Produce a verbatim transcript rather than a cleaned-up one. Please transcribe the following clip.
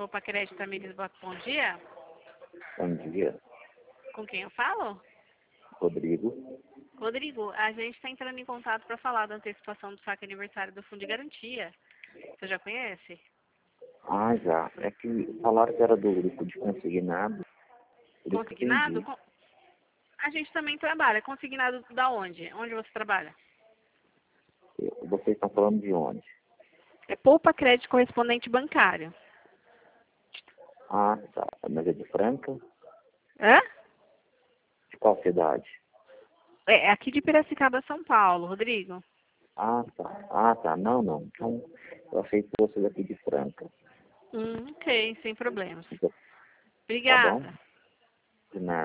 Poupa Crédito Amigos, bom dia. Bom dia, Com quem eu falo? Rodrigo. Rodrigo, a gente está entrando em contato para falar da antecipação do saque aniversário do Fundo de Garantia. Você já conhece? Ah, já. É que falaram que era do grupo de consignado. Por isso que eu Consignado? entendi. Com- A gente também trabalha. Consignado da onde? Onde você trabalha? Eu- Vocês estão falando de onde? É Poupa Crédito Correspondente Bancário. Ah, tá. Mas é de Franca? Hã? De qual cidade? É aqui de Piracicaba, São Paulo, Rodrigo. Ah, tá. Ah, tá. Não, não. Então, eu achei que fosse daqui de Franca. Hum, ok, sem problemas. Tá bom? Obrigada. De nada.